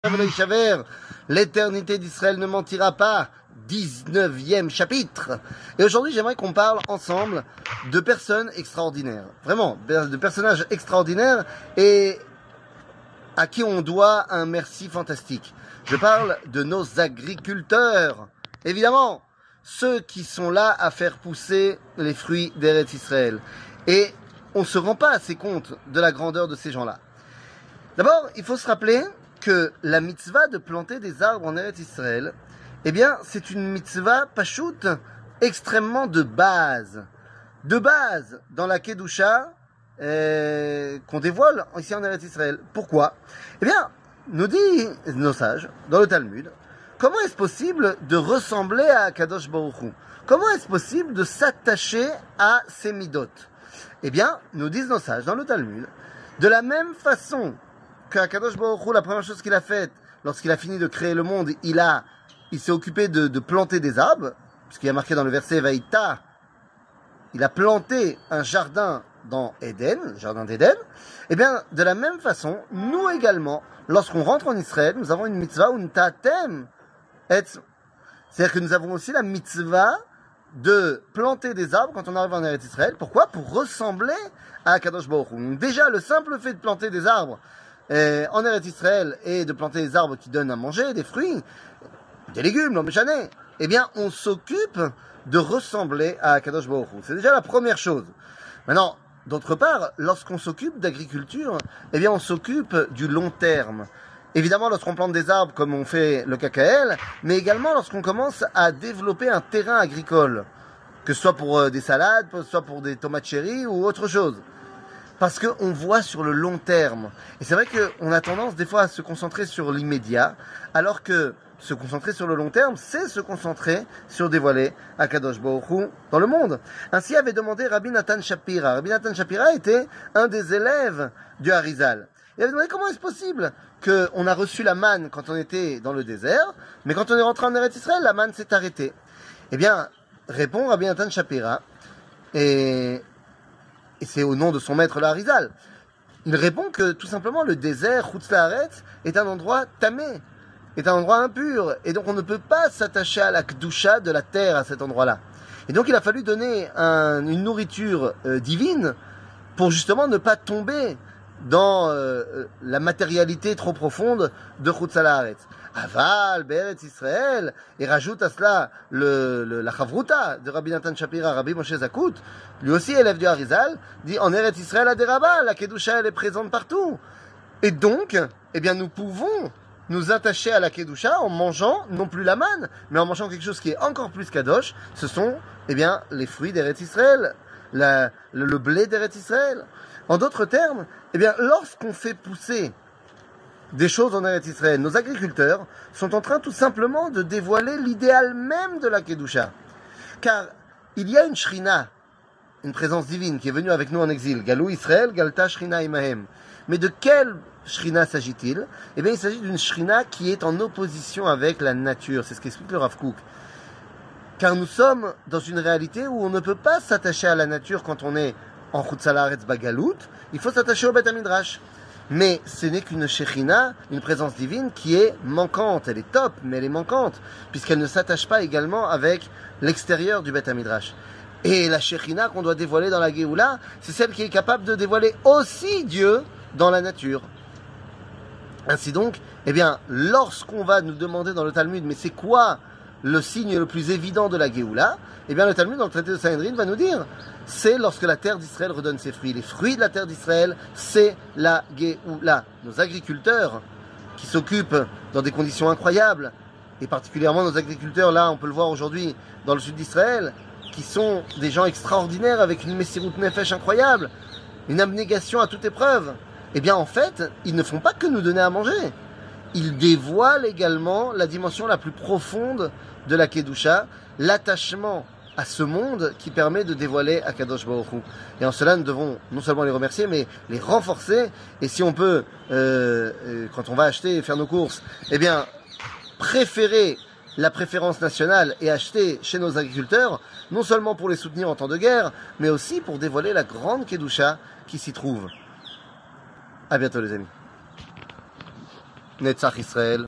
L'éternité d'Israël ne mentira pas. 19e chapitre. Et aujourd'hui, j'aimerais qu'on parle ensemble de personnes extraordinaires. Vraiment, de personnages extraordinaires et à qui on doit un merci fantastique. Je parle de nos agriculteurs. Évidemment, ceux qui sont là à faire pousser les fruits d'Eretz Israël. Et on ne se rend pas assez compte de la grandeur de ces gens-là. D'abord, il faut se rappeler que la mitzvah de planter des arbres en Eretz Israël, eh bien, c'est une mitzvah pachout extrêmement de base. De base dans la Kedusha qu'on dévoile ici en Eretz Israël. Pourquoi? Eh bien, nous dit nos sages, dans le Talmud, comment est-ce possible de ressembler à Kadosh Baruch Hu? Comment est-ce possible de s'attacher à ces midot? Eh bien, nous disent nos sages, dans le Talmud, de la même façon qu'Akadosh Baruch Hu, la première chose qu'il a faite, lorsqu'il a fini de créer le monde, il s'est occupé de planter des arbres, puisqu'il y a marqué dans le verset Vaïta, il a planté un jardin dans Éden, le jardin d'Éden. Eh bien, de la même façon, nous également, lorsqu'on rentre en Israël, nous avons une mitzvah, une tatem, c'est-à-dire que nous avons aussi la mitzvah de planter des arbres quand on arrive en Eretz Israël. Pourquoi? Pour ressembler à Akadosh Baruch Hu. Donc déjà, le simple fait de planter des arbres en Eretz Israël et de planter des arbres qui donnent à manger, des fruits, des légumes, l'homme-chané, eh bien, on s'occupe de ressembler à Akadosh Baruch Hu. C'est déjà la première chose. Maintenant, d'autre part, lorsqu'on s'occupe d'agriculture, eh bien, on s'occupe du long terme. Évidemment, lorsqu'on plante des arbres, comme on fait le KKL, mais également lorsqu'on commence à développer un terrain agricole, que ce soit pour des salades, que ce soit pour des tomates cherry ou autre chose. Parce qu'on voit sur le long terme. Et c'est vrai qu'on a tendance des fois à se concentrer sur l'immédiat, alors que se concentrer sur le long terme, c'est se concentrer sur dévoiler Akadosh Baruch Hu dans le monde. Ainsi avait demandé Rabbi Nathan Shapira. Rabbi Nathan Shapira était un des élèves du Harizal. Il avait demandé comment est-ce possible qu'on a reçu la manne quand on était dans le désert, mais quand on est rentré en Eretz Israël, la manne s'est arrêtée. Eh bien, répond Rabbi Nathan Shapira, et c'est au nom de son maître le Harizal. Il répond que tout simplement le désert, Chutz La'aretz, est un endroit tamé, est un endroit impur, et donc on ne peut pas s'attacher à la Kedusha de la terre à cet endroit-là. Et donc il a fallu donner une nourriture divine pour justement ne pas tomber dans la matérialité trop profonde de Chutz La'aretz. Aval, Be'eretz Israël, et rajoute à cela la Chavruta de Rabbi Nathan Shapira, Rabbi Moshe Zakut, lui aussi élève du Harizal, dit en Eretz Israël à Deraba, la Kedusha elle est présente partout. Et donc, eh bien nous pouvons nous attacher à la Kedusha en mangeant non plus la manne, mais en mangeant quelque chose qui est encore plus kadosh, ce sont eh bien les fruits d'Eretz Israël, le blé d'Eretz Israël. En d'autres termes, eh bien lorsqu'on fait pousser des choses en Eretz Israël, nos agriculteurs sont en train tout simplement de dévoiler l'idéal même de la Kedusha. Car il y a une Shrina, une présence divine qui est venue avec nous en exil. Galou Israël, Galta Shrina Imahem. Mais de quelle Shrina s'agit-il? Eh bien, il s'agit d'une Shrina qui est en opposition avec la nature. C'est ce qu'explique le Rav Kook. Car nous sommes dans une réalité où on ne peut pas s'attacher à la nature quand on est en Chutz La'aretz Bagalout. Il faut s'attacher au Beth HaMidrash. Mais ce n'est qu'une Shekhinah, une présence divine qui est manquante. Elle est top, mais elle est manquante, puisqu'elle ne s'attache pas également avec l'extérieur du Beth HaMidrash. Et la Shekhinah qu'on doit dévoiler dans la Géoula, c'est celle qui est capable de dévoiler aussi Dieu dans la nature. Ainsi donc, eh bien, lorsqu'on va nous demander dans le Talmud, mais c'est quoi le signe le plus évident de la Géoula? Eh bien, le Talmud, dans le traité de Sanhedrin, va nous dire, c'est lorsque la terre d'Israël redonne ses fruits. Les fruits de la terre d'Israël, c'est la Géoula. Nos agriculteurs, qui s'occupent dans des conditions incroyables, et particulièrement nos agriculteurs, là, on peut le voir aujourd'hui, dans le sud d'Israël, qui sont des gens extraordinaires, avec une Messirut Nefesh incroyable, une abnégation à toute épreuve. Eh bien, en fait, ils ne font pas que nous donner à manger. Ils dévoilent également la dimension la plus profonde de la Kedusha, l'attachement à ce monde qui permet de dévoiler Akadosh Baruch Hu. Et en cela, nous devons non seulement les remercier, mais les renforcer. Et si on peut, quand on va acheter et faire nos courses, eh bien, préférer la préférence nationale et acheter chez nos agriculteurs, non seulement pour les soutenir en temps de guerre, mais aussi pour dévoiler la grande Kedusha qui s'y trouve. À bientôt les amis. Netzach Israël.